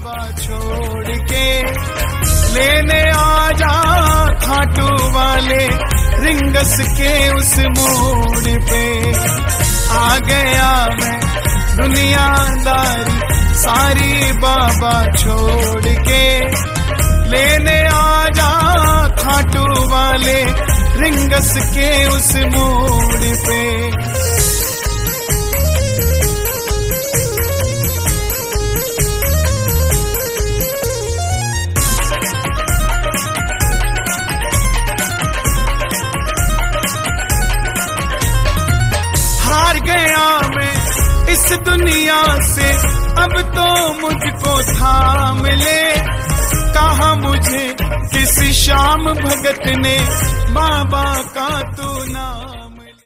बाबा छोड़ के लेने आजा खाटू वाले रिंगस के उस मोड़ पे। आ गया मैं दुनियादारी सारी बाबा छोड़ के लेने आजा खाटू वाले रिंगस के उस मोड़ पे। हार गया मैं इस दुनिया से अब तो मुझको थाम ले। कहा मुझे किसी शाम भगत ने बाबा का तू नाम